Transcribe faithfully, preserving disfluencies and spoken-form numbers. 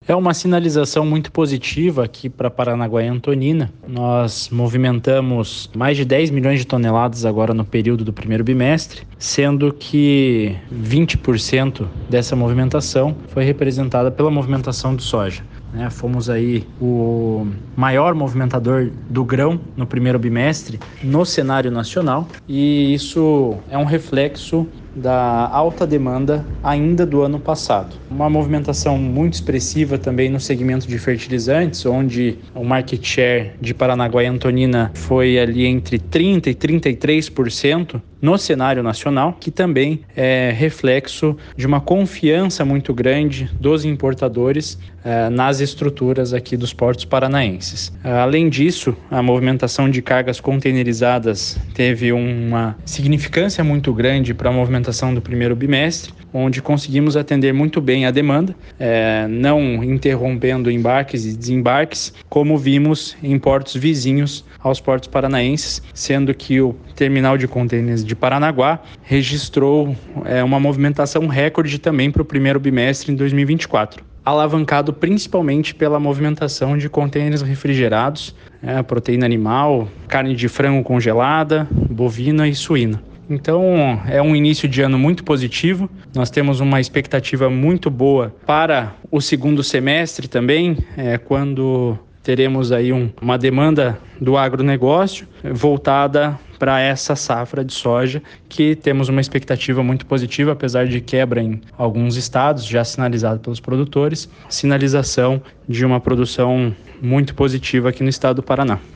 É uma sinalização muito positiva aqui para Paranaguá e Antonina. Nós movimentamos mais de dez milhões de toneladas agora no período do primeiro bimestre, sendo que vinte por cento dessa movimentação foi representada pela movimentação de soja. Né, fomos aí o maior movimentador do grão no primeiro bimestre no cenário nacional, e isso é um reflexo da alta demanda ainda do ano passado. Uma movimentação muito expressiva também no segmento de fertilizantes, onde o market share de Paranaguá e Antonina foi ali entre trinta por cento e trinta e três por cento no cenário nacional, que também é reflexo de uma confiança muito grande dos importadores eh, nas estruturas aqui dos portos paranaenses. Além disso, a movimentação de cargas containerizadas teve uma significância muito grande para a movimentação do primeiro bimestre, onde conseguimos atender muito bem a demanda, eh, não interrompendo embarques e desembarques, como vimos em portos vizinhos aos portos paranaenses, sendo que o terminal de contêineres de Paranaguá registrou é, uma movimentação recorde também para o primeiro bimestre em dois mil e vinte e quatro, alavancado principalmente pela movimentação de contêineres refrigerados, é, proteína animal, carne de frango congelada, bovina e suína. Então, é um início de ano muito positivo. Nós temos uma expectativa muito boa para o segundo semestre também, é, quando teremos aí um, uma demanda do agronegócio voltada para essa safra de soja, que temos uma expectativa muito positiva, apesar de quebra em alguns estados, já sinalizado pelos produtores, sinalização de uma produção muito positiva aqui no estado do Paraná.